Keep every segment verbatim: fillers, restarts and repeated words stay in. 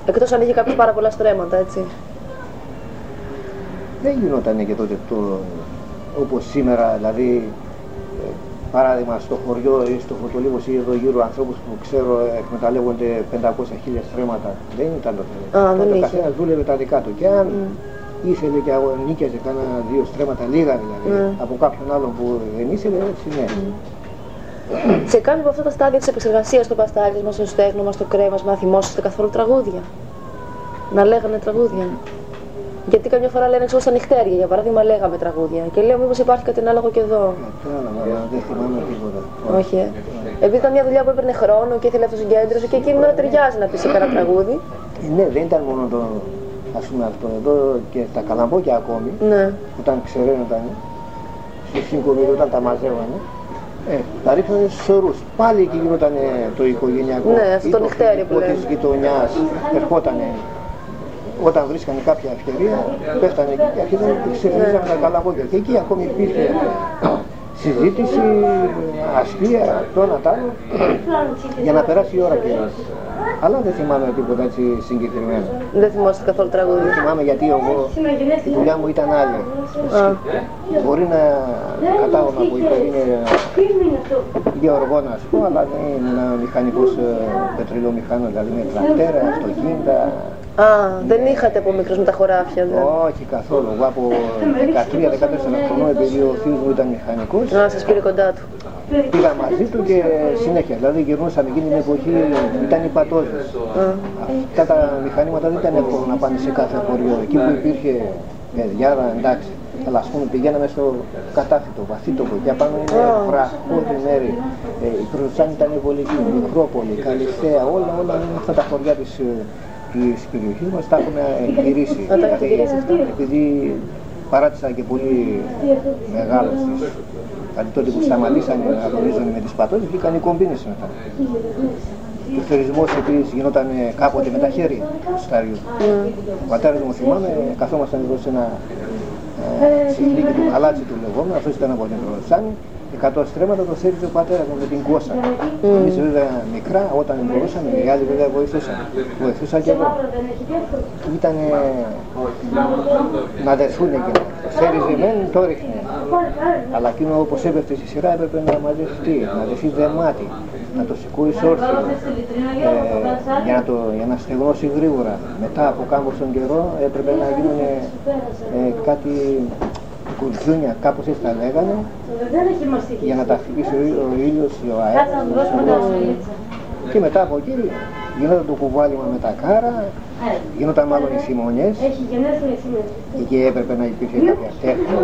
Εκτός αν είχε κάποια πάρα πολλά στρέμματα, έτσι. Δεν γινόταν και τότε το, όπως σήμερα, δηλαδή, ε, παράδειγμα στο χωριό ή στο Φωτολίβος ή εδώ γύρω ανθρώπους που ξέρω εκμεταλλεύονται πεντακόσια χίλια στρέμματα. Δεν ήταν τότε. Α, δεν τότε είχε. ο καθένας δούλευε τα δικά του. Και αν mm. ήθελε και νίκιαζε κάνα δύο στρέμματα λίγα δηλαδή, mm. από κάποιον άλλον που δεν ήθελε, έτσι ναι. Mm. Σε κάποιο από αυτά τα στάδια της επεξεργασίας, στο παστάρι μας, στο στέγνο μας, στο κρέας μας, θυμόσαστε καθόλου τραγούδια? Να λέγανε τραγούδια? Γιατί καμιά φορά λένε ξέρω στα νυχτέρια, για παράδειγμα, λέγαμε τραγούδια. Και λέω μήπως υπάρχει κάτι ανάλογο και εδώ. Κατάλαβα, δεν θυμάμαι τίποτα. Όχι, ε. Επειδή ήταν μια δουλειά που έπαιρνε χρόνο και ήθελε αυτοσυγκέντρωση και εκείνη να ταιριάζει να πει σε κανένα τραγούδι. Ε, ναι, δεν ήταν μόνο το, ας πούμε αυτό εδώ και τα καλαμπόκια ακόμη. Ναι. Όταν ξεραίνονταν, στο σύγκομιδο όταν τα μαζεύανε. Ε, τα ρίχνανε στους ορούς. Πάλι εκεί γινόταν το οικογενειακό. Ναι, αυτό το νυχτέρι που λέμε. Της γειτονιάς ερχότανε. Όταν βρίσκανε κάποια ευκαιρία, πέφτανε εκεί και αρχίζανε και ξεφρίζανε τα καλαμπόκια. Και εκεί ακόμη υπήρχε συζήτηση, αστεία, το ένα τ' άλλο, για να περάσει η ώρα και αλλά δεν θυμάμαι τίποτα έτσι συγκεκριμένο. Δεν θυμόσαστε καθόλου τραγούδι? Δεν θυμάμαι γιατί εγώ, η δουλειά μου ήταν άλλη. Μπορεί να κατάγομαι από οικογένεια γεωργών, ας πούμε, αλλά δεν ήμουν μηχανικός πετρελαιομηχανός, δηλαδή με τρακτέρα, αυτοκίνητα. Α, δεν είχατε από μικρός με τα χωράφια, δηλαδή? Όχι καθόλου. Εγώ από δεκατρία δεκατέσσερα χρονών, επειδή ο θείος μου ήταν μηχανικός, να σας πήρε κοντά του. πήγα μαζί του και συνέχεια. Δηλαδή γυρνούσαμε εκείνη την εποχή, ήταν οι πατώδες. Αυτά τα μηχανήματα δεν ήταν εύκολο να πάνε σε κάθε χωριό. Εκεί που υπήρχε παιδιά, εντάξει. Αλλά ας πούμε πηγαίναμε στο κατάφυτο, βαθύτοπο, και απάνω είναι βραχώδη μέρη. Ε, η Κρουτσάνη ήταν βολική, Μικρόπολη, Καλυθέα, όλα, όλα αυτά τα χωριά της, της περιοχής μας τα έχουμε γυρίσει. Δηλαδή, επειδή παράτησα και πολύ μεγάλος της, δηλαδή τότε που σταματήσανε να αγωνίζονται με τις πατώδες, βγήκαν οι κομπίνες μετά. Και ο θερισμός επίσης γινόταν κάποτε με τα χέρια του σταριού. Ο πατέρας μου θυμάμαι, καθόμασταν εδώ σε ένα σιχλίκι του Καλάτσι του λεγόμενου, αυτός ήταν από την Κρουτσάνη. Εκατό στρέμματα το θέριζε ο πατέρας μου με την κόσα. Mm. Εμείς βέβαια μικρά, όταν μπορούσαμε, οι άλλοι βέβαια βοηθούσαν. Βοηθούσα και εγώ. Ήταν να δεθούν εκείνα. Το θέριζε μεν, το ρίχνε. Αλλά εκείνο όπως έπεφτε στη σειρά έπρεπε να μαζευτεί, να δεθεί δεμάτι, να το σηκούει όρθιο, ε, για, να το, για να στεγνώσει γρήγορα. Μετά από κάμποσον καιρό έπρεπε να γίνουν ε, κάτι κουρτζούνια, κάπως έτσι τα λέγανε, για να τα χτυπήσει ο ήλιος, ο αέρας. Και μετά από εκεί γινόταν το κουβάλιμα με τα κάρα, γινόταν μάλλον οι σημονιές. Εκεί έπρεπε να υπήρχε κάποια τέχνη.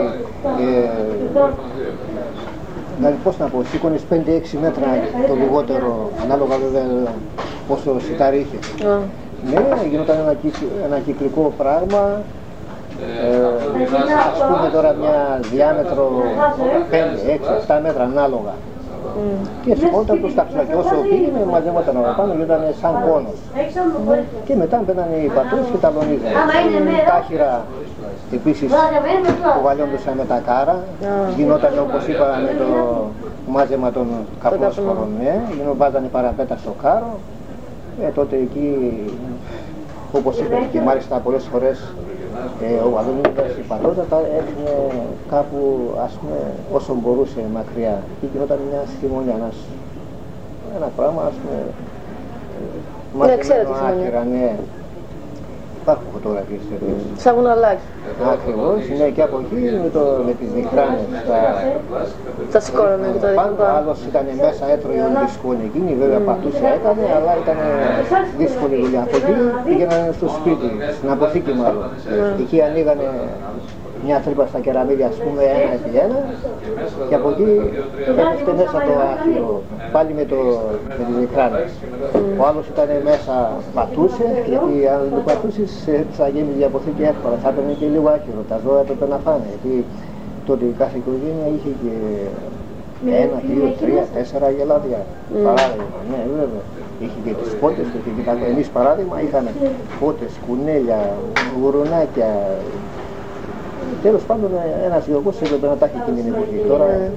Δηλαδή πώς να πω, σήκωνες πέντε έξι μέτρα το λιγότερο, ανάλογα βέβαια πόσο σιτάρι είχε. Ναι, γινόταν ένα, ένα κυκλικό πράγμα. Ε, ας πούμε τώρα μια διάμετρο πέντε έξι επτά μέτρα ανάλογα. Mm. Και σηκώνονταν προς τα ψηλά και όσο πήγαινε μαζεύονταν από πάνω και ήταν σαν κόνος. Mm. Και μετά μπαίνανε οι πατρούς και τα λονίζανε. Mm. Τα άχυρα επίσης που βαλιόντουσαν με τα κάρα. Mm. Γινόταν όπως είπα με το μάζεμα των καπνόσφορων. Ναι, βάζανε παραπέτα στο κάρο. Ε, τότε εκεί όπως είπε και μάλιστα πολλές φορές Ε, ο Βαλονίδας η πατρότητα έφυγε κάπου, ας πούμε, όσο μπορούσε μακριά. Και γινόταν μια θυμονιά, ένας, ένα πράγμα, ας πούμε, μαζεμένο άκυρα, ναι. Υπάρχουν φωτογραφίες τέτοιες. Σαν βουναλάκι. Ακριβώς, ναι, και από εκεί με, το, με τις διχράνες. Τα, τα σηκώνανε και τα ρίχνανε. Άλλος ήταν μέσα, έτρωγε όλη σκόνη εκείνη, βέβαια mm. πατούσε έκανε, αλλά ήταν δύσκολη δουλειά. Από εκεί πήγαιναν στο σπίτι, στην αποθήκη μάλλον. Mm. Εκεί ανοίγανε μια τρύπα στα κεραμίδια, ας πούμε, ένα επί ένα, και από εκεί έπεφτε μέσα το άχυρο, πάλι με, το, με τις διχράνες. Mm. Ο άλλος ήταν μέσα, πατούσε, γιατί αν δεν πατούσες θα γέμιζε η αποθήκη εύκολα, θα έπαιρνε και λίγο άχυρο, τα ζώα έπρεπε να φάνε, γιατί τότε η κάθε οικογένεια είχε και ένα, δύο, τρία, τέσσερα γελάδια, mm. παράδειγμα, ναι βέβαια. Είχε και τις πότες, και εμείς παράδειγμα είχαμε πότες, κουνέλια, γουρουνάκια. Τέλος πάντων ένας γεωργός έπρεπε να τα έχει εκείνη την εποχή. Τώρα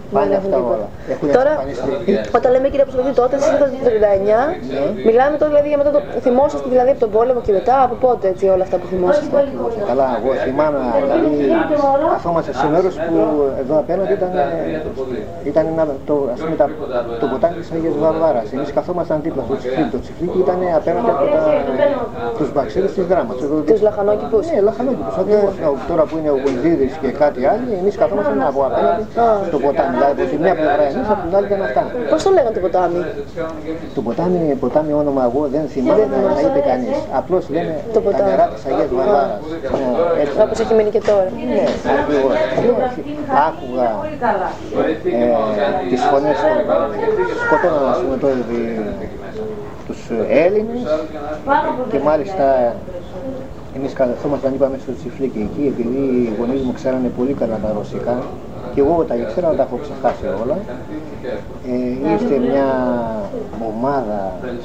Πάνε αυτά όλα. Τώρα, όταν λέμε κύριε Αποστολή, τότε εσείς ήρθατε το τριάντα εννιά, μιλάμε τώρα δηλαδή για μετά το θυμόσαστε δηλαδή από τον πόλεμο και μετά, από πότε έτσι όλα αυτά που θυμόσαστε. Καλά, εγώ θυμάμαι, δηλαδή καθόμαστε σε μέρος που εδώ απέναντι ήταν, ήταν ένα, το, ας πούμε, τα, το ποτάμι της Αγίας Βαρβάρας. Εμείς καθόμασταν δίπλα στο Τσιφλίκι. Το Τσιφλίκι ήταν απέναντι από τα, τους μπαξίδες της Δράμας. Τους λαχανόκηπους. Ναι, λαχανόκηπους. Τώρα που είναι ο Γουινδίδης και κάτι άλλο, εμείς καθόμασταν από απέναντι στο ποτάμι. Δηλαδή από τη μια πλευρά εμείς, από την άλλη ήταν αυτά. Πώς το λέγανε το ποτάμι? Το ποτάμι, ποτάμι όνομα εγώ δεν θυμάμαι να είπε κανείς. Απλώς λένε το τα νερά της Αγίας Βαρβάρας. Ναι, όπως έχει μείνει και τώρα. Ναι, ακριβώς. Άκουγα ε, τις φωνές που σκοτώναν, ας πούμε, τώρα τους Έλληνες και μάλιστα εμείς καθόμασταν, είπαμε, στο Τσιφλίκι εκεί, επειδή οι γονείς μου ξέρανε πολύ καλά τα ρωσικά και εγώ τα ήξερα, τα έχω ξεχάσει όλα. Ε, ήρθε μια ομάδα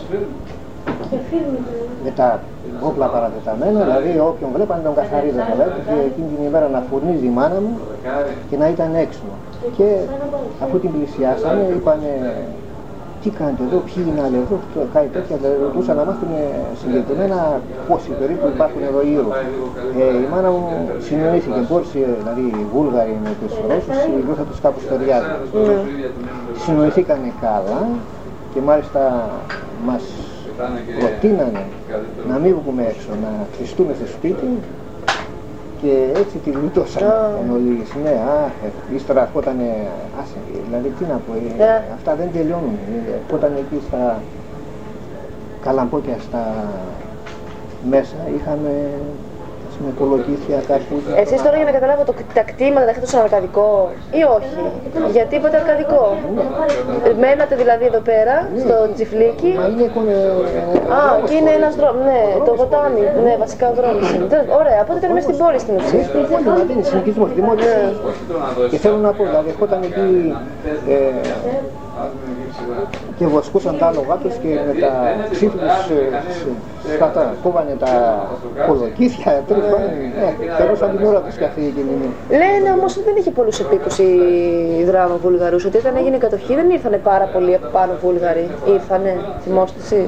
με τα όπλα παρατεταμένα, δηλαδή όποιον βλέπανε τον καθαρίζανε, δηλαδή, και εκείνη την ημέρα να φουρνίζει η μάνα μου και να ήταν έξω. Και αφού την πλησιάσανε, είπανε τι κάνετε εδώ, ποιοι είναι άλλοι εδώ, κάτι τέτοια, δηλαδή ρωτούσαν να μάθουν συγκεκριμένα πόσοι περίπου υπάρχουν εδώ γύρω. Ε, η μάνα μου συνοήθηκε, μπόρεσε, δηλαδή οι Βούλγαροι με τους Ρώσους, η γλώσσα τους κάπου στεριάζει. Mm. Συνοηθήκανε καλά και μάλιστα μας προτείνανε να μην βγούμε έξω, να κλειστούμε στο σπίτι και έτσι τη γλιτώσαμε oh. εν ολίγης. Ναι, αχ, ύστερα ερχότανε, άσε, δηλαδή τι να πω, yeah. αυτά δεν τελειώνουν. Ερχόταν εκεί στα καλαμπόκια, στα μέσα, είχαμε με κολοκύθια κάπου. Εσείς τώρα για να καταλάβω το, τα κτήματα τα έχετε στον Αρκαδικό ή όχι? Γιατί είπατε Αρκαδικό. Μένατε δηλαδή εδώ πέρα, στο Τσιφλίκι. Μα είναι εικόνα. Α, εκεί είναι ένας δρόμος, ναι, το ποτάμι, ναι, βασικά ο δρόμος είναι. Ωραία, οπότε ήταν μέσα στην πόλη στην ουσία. Στην πόλη, δηλαδή είναι συνοικισμός, δημότης. Και θέλω να πω, δηλαδή, ερχόταν εκεί και βοσκούσαν τα άλογα τους και με τα ξύφλους σκατά, κόβανε τα κολοκύθια, τέλος πάντων, περνούσαν την ώρα τους καθή εκείνη. Λένε όμως ότι δεν είχε πολλούς επίκους η Δράμα Βουλγαρούς, ότι όταν έγινε η κατοχή δεν ήρθανε πάρα πολλοί από πάνω Βούλγαροι, ήρθανε, θυμόστε εσείς.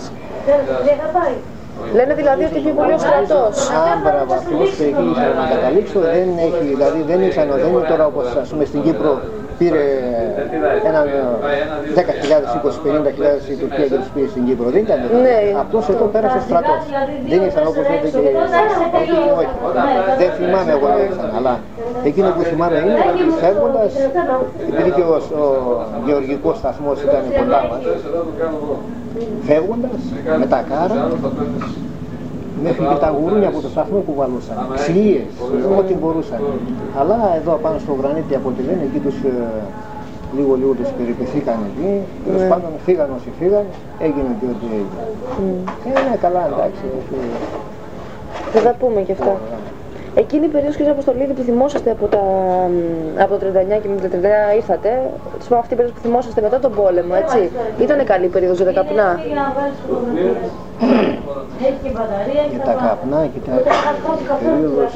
Λένε δηλαδή ότι είχε πολύ ο στρατός. Αν παραβαθμός και εκεί ήθελα να καταλήξω, δεν έχει, δηλαδή δεν ήρθαν, δεν είναι τώρα όπως ας πούμε στην Κύπρο πήρε έναν δέκα χιλιάδες, είκοσι πενήντα χιλιάδες η Τουρκία και τους πήρε στην Κύπρο. Δεν ήταν εδώ. Ναι. Απλώς εδώ πέρασε ο στρατός. Δεν ήρθαν όπως λέτε και όχι. Δεν θυμάμαι εγώ να ήρθαν, αλλά εκείνο που θυμάμαι είναι ότι φεύγοντας, επειδή και ο, ο γεωργικός σταθμός ήταν κοντά μας, φεύγοντας με τα κάρα, μέχρι και τα γουρούνια από το σταθμό που βαλούσαν, ξυλίες, ό,τι μπορούσαν. Αλλά εδώ πάνω στο γρανίτι από ό,τι λένε, εκεί τους λίγο λίγο τους περιπεθήκαν εκεί, τέλος πάντων φύγαν όσοι φύγαν, έγινε και ό,τι έγινε. Mm. Είναι καλά, εντάξει. Θα τα πούμε κι αυτά. Εκείνη η περίοδος, κύριε Αποστολίδη, που θυμόσαστε από, τα, από το τριάντα εννιά και με το τριάντα εννιά ήρθατε, τους πω αυτή η περίοδος που θυμόσαστε μετά τον πόλεμο, έτσι. Ήτανε καλή η περίοδος για τα καπνά. Για τα καπνά και τα περίοδος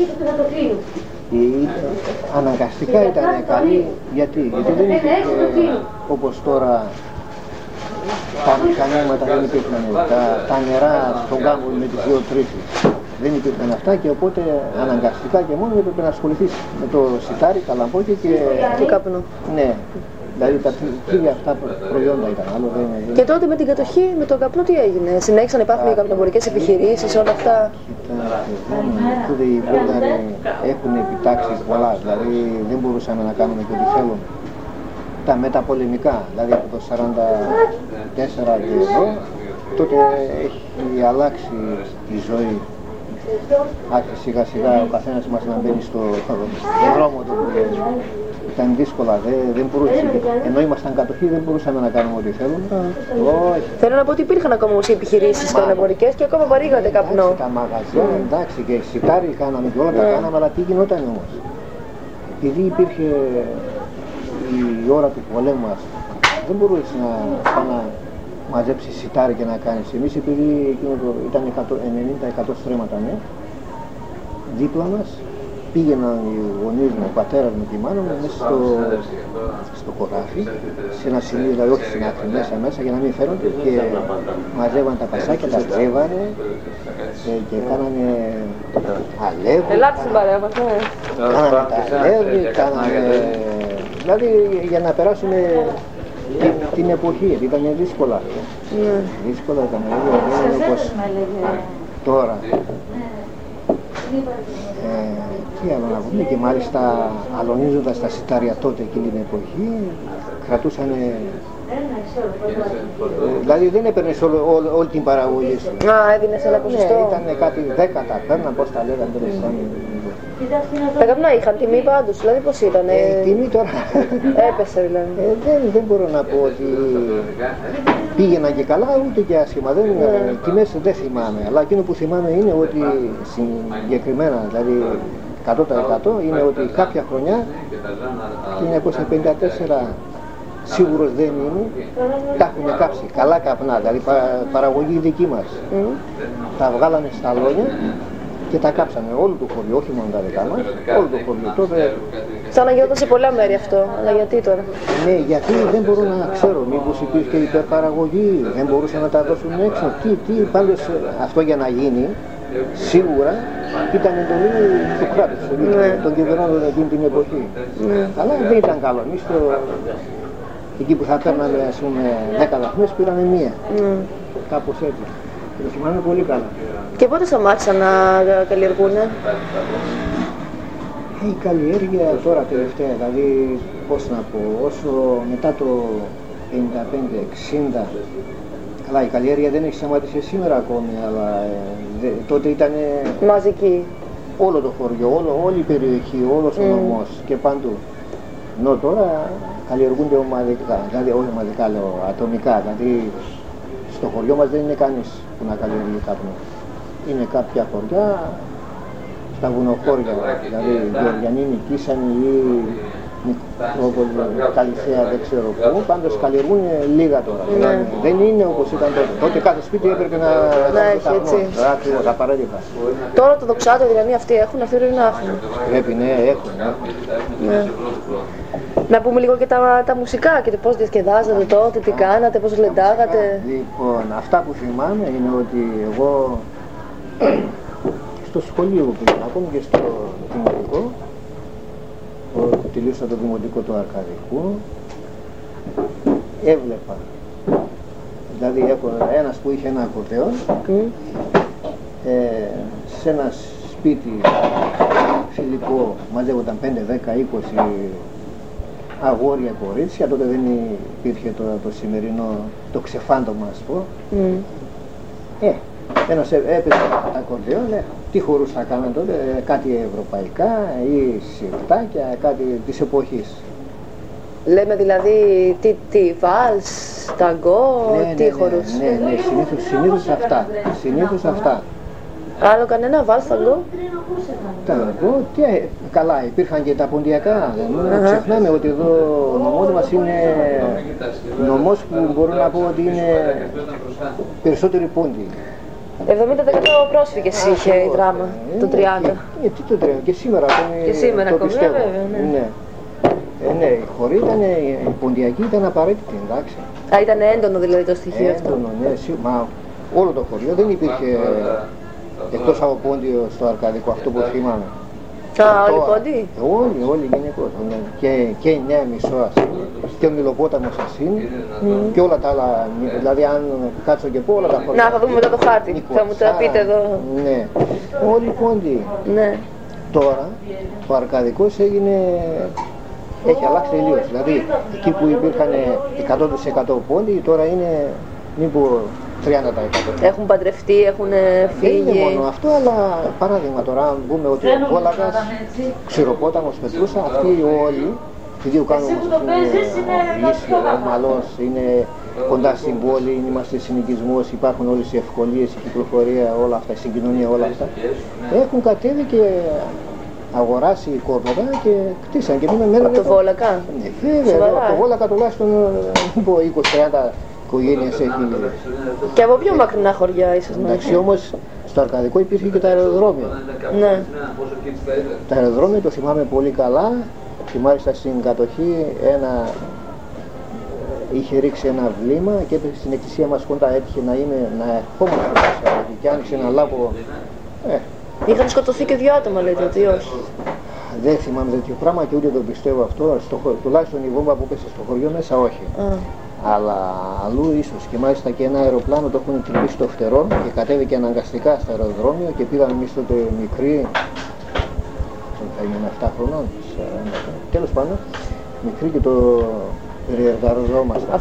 αναγκαστικά ήταν καλή. Γιατί, γιατί δεν υπήρχε όπως τώρα τα μηχανήματα, δεν υπήρχαν τα, τα νερά στον κάμπο με τις δύο τρίφες. Δεν υπήρχαν αυτά και οπότε αναγκαστικά και μόνο έπρεπε να ασχοληθείς με το σιτάρι, καλαμπόκι και το καπνό. Ναι, δηλαδή τα κύρια αυτά προϊόντα ήταν. Άλλο δεν, δεν... Και τότε με την κατοχή, με τον καπνό τι έγινε? Συνέχισαν να υπάρχουν καπνοπορικές επιχειρήσεις, όλα αυτά? Τότε οι Βούλγαροι έχουν επιτάξει πολλά, δηλαδή δεν μπορούσαμε να κάνουμε και ό,τι θέλουν. Τα μεταπολεμικά, δηλαδή από το σαράντα τέσσερα και εδώ, τότε έχει αλλάξει η ζωή. Άρχισε σιγά σιγά ο καθένας μας να μπαίνει στο δρόμο του. Ήταν δύσκολα, δεν, δεν μπορούσε. Ενώ ήμασταν κατοχή δεν μπορούσαμε να κάνουμε ό,τι θέλουμε. Όχι. Θέλω να πω ότι υπήρχαν ακόμα όμως οι επιχειρήσεις καπνοπορικές και ακόμα παρήγατε καπνό. Τα μαγαζιά, εντάξει, και σιτάρι κάναμε και όλα τα κάναμε, αλλά τι γινόταν όμως? Επειδή υπήρχε η ώρα του πολέμου μας, δεν μπορούσε να πάει να μαζέψει σιτάρι και να κάνεις. Εμείς επειδή ήταν ενενήντα εκατό στρέμματα, ναι, δίπλα μας πήγαιναν οι γονείς μου, ο πατέρας μου και η μάνα μου μέσα στο, στο χωράφι, σε ένα σημείο, δηλαδή όχι στην άκρη, μέσα μέσα για να μην φέρονται, και μαζεύαν τα πασάκια, τα κλέβανε και, και κάνανε αλεύρι. Ελάτε στην παρέα μας, ναι. Κάνανε τα αλεύρι, κάνανε... δηλαδή για να περάσουμε την, την εποχή, ήταν δύσκολα. Ναι. Δύσκολα ήταν, δεν είναι όπως τώρα. Ε, τι άλλο να πούμε, και μάλιστα αλωνίζοντας τα σιτάρια τότε εκείνη την εποχή κρατούσαν, ε, δηλαδή δεν έπαιρνες όλη, όλη, όλη την παραγωγή σου. Α, έδινες ένα ποσοστό. Ναι, ήταν κάτι δέκατα, παίρναν, πώς τα λέγανε τέλος πάντων. Πρέπει να είχαν τιμή πάντως, δηλαδή πώς ήταν. Ε, η τιμή τώρα έπεσε δηλαδή. Ε, δεν, δεν μπορώ να πω ότι πήγαιναν και καλά ούτε και άσχημα, δεν, Ναι. τιμές δεν θυμάμαι, αλλά εκείνο που θυμάμαι είναι ότι συγκεκριμένα, δηλαδή εκατό τοις εκατό είναι ότι κάποια χρονιά, χίλια εννιακόσια πενήντα τέσσερα, σίγουρος δεν είναι, τα έχουν κάψει, καλά καπνά, δηλαδή πα, παραγωγή δική μας. Mm. Τα βγάλανε στα αλόνια και τα κάψανε όλο το χωριό, όχι μόνο τα δικά μας, όλο το χωριό. Τότε, σαν να γινόταν σε πολλά μέρη αυτό, αλλά γιατί τώρα. ναι, γιατί δεν μπορώ να ξέρω, μήπως υπήρχε υπερπαραγωγή, δεν μπορούσαν να τα δώσουν έξω, τι, τι, πάντως αυτό για να γίνει, σίγουρα ήταν εντολή του κράτους, Ναι. των κυβερνώντων εκείνη την εποχή. Ναι. Αλλά δεν ήταν καλό, εμείς το, εκεί που θα παίρναμε ας πούμε δέκα βαθμές πήραμε μία, Mm. κάπως έτσι. Και το θυμάμαι πολύ καλά. Και πότε σταμάτησαν να καλλιεργούνε. Η καλλιέργεια τώρα τελευταία, δηλαδή πώς να πω, όσο μετά το πενήντα πέντε εξήντα, καλά η καλλιέργεια δεν έχει σταματήσει σήμερα ακόμη, αλλά ε, δε, τότε ήταν Μαζική. όλο το χωριό, όλο, όλη η περιοχή, όλος ο Mm. νομός και παντού. Ενώ τώρα καλλιεργούνται ομαδικά, δηλαδή όχι ομαδικά λέω, ατομικά, δηλαδή στο χωριό μας δεν είναι κανείς που να καλλιεργεί κάπνο. Είναι κάποια χωριά, στα βουνοχώρια, δηλαδή Γεωργιανοί, Νικήσανοι ή Μικρόπολη, Καλυθέα, δεν ξέρω πού, πάντως καλλιεργούν λίγα τώρα. Ναι. Δηλαδή, δεν είναι όπως ήταν τότε. Τότε κάθε σπίτι έπρεπε να Να κάνει έχει, καπνό. έτσι. Ακριβώς, απαραίτητα. Τώρα το δοξάτιο δηλαδή αυτοί έχουν, αυτοί πρέπει να έχουν. Πρέπει, ναι, έχουν. έχουν. Ναι. Να πούμε λίγο και τα, τα μουσικά και το πώς διασκεδάζατε τότε, τι κάνατε, πώς λεντάγατε. Λοιπόν, αυτά που θυμάμαι είναι ότι εγώ στο σχολείο που πήγα, ακόμη και στο δημοτικό, που τελείωσα το δημοτικό του Αρκαδικού, έβλεπα. Δηλαδή έχω ένας που είχε ένα ακορδεόν, Mm. ε, σε ένα σπίτι φιλικό μαζεύονταν πέντε, δέκα, είκοσι αγόρια, κορίτσια, τότε δεν υπήρχε το, το σημερινό, το ξεφάντωμα ας πω. Mm. Ε, ένας έπαιζε τα ακορδεόν, ε, τι χορούς θα κάνουν τότε, ε, κάτι ευρωπαϊκά ή σιρτάκια, κάτι της εποχής. Λέμε δηλαδή τι, τι βάλς, ταγκό, Ναι, τι ναι, χορούς. ναι, ναι, ναι, συνήθως, συνήθως αυτά, συνήθως αυτά. Άλλο κανένα βάλς, ταγκό. Ταγκό, τι, ε, καλά, υπήρχαν και τα ποντιακά, δεν Αχα. ξεχνάμε ότι εδώ ο νομός μας είναι νομός που μπορώ να πω ότι είναι περισσότεροι πόντιοι. εβδομήντα τοις εκατό πρόσφυγες είχε η δράμα, το τριάντα. Ε, τι το τριάντα, και σήμερα ακόμη Και σήμερα το ακόμη, πιστεύω. βέβαια, ναι. Ναι. Ε, ναι, η χωρή ήταν, η ποντιακή ήταν απαραίτητη, εντάξει. Α, ήταν έντονο δηλαδή το στοιχείο αυτό. Έντονο, ναι, σί- μα όλο το χωριό δεν υπήρχε εκτός από πόντιο στο Αρκαδικό, αυτό που θυμάμαι. Α, όλοι Τώρα, πόντιοι. Όλοι, όλοι γενικώς. Ναι. Και, και η Νέα Μισό ας είναι, και ο Μιλοπόταμος ας είναι, και όλα τα άλλα, δηλαδή αν κάτσω και πω όλα τα χωριά. Να, θα δούμε μετά το χάρτη. Θα μου τα πείτε εδώ. Ναι, όλοι πόντιοι. Ναι. Τώρα το Αρκαδικός έγινε, έχει αλλάξει τελείως. Δηλαδή εκεί που υπήρχαν εκατό τοις εκατό πόντιοι τώρα είναι μήπως τριάντα τοις εκατό. Έχουν παντρευτεί, έχουν Δεν είναι φύγει. μόνο αυτό, αλλά παράδειγμα τώρα, αν πούμε ότι ο Βόλαγας, Ξηροπόταμος, Πετρούσα, αυτοί όλοι, επειδή ο κάνουμε είναι ίσιο, ο Μαλός, είναι κοντά στην πόλη, είμαστε συνοικισμός, υπάρχουν όλες οι ευκολίες, η κυκλοφορία, όλα αυτά, η συγκοινωνία, όλα αυτά, έχουν κατέβει και αγοράσει κόρπατα και κτίσαν και μείναν μένουν Από το εδώ. Βόλακα. Ναι, βέβαια, Σοβαρά, από το ε. Βόλακα τουλάχιστον είκοσι τριάντα οικογένειες έχει. Και από πιο μακρινά χωριά ίσως να Εντάξει, έχει. όμως Στο Αρκαδικό υπήρχε και το αεροδρόμιο. Ναι. Το αεροδρόμιο το θυμάμαι πολύ καλά και μάλιστα στην κατοχή ένα, είχε ρίξει ένα βλήμα και στην εκκλησία μας κοντά έτυχε να είναι να ερχόμαστε μέσα και άνοιξε ένα λάπο. Ε, Είχαν σκοτωθεί και δύο άτομα λέτε ότι όχι? Δεν θυμάμαι τέτοιο πράγμα και ούτε το πιστεύω αυτό. Στο, τουλάχιστον η βόμβα που πέσε στο χωριό μέσα όχι. Α. Αλλά αλλού ίσως, και μάλιστα και ένα αεροπλάνο το έχουν τρυπήσει στο φτερό και κατέβηκε αναγκαστικά στο αεροδρόμιο και πήγαμε εμείς τότε μικροί, θα ήμουν επτά χρονών, τέλος πάντων, μικροί και το περιεργαζόμασταν.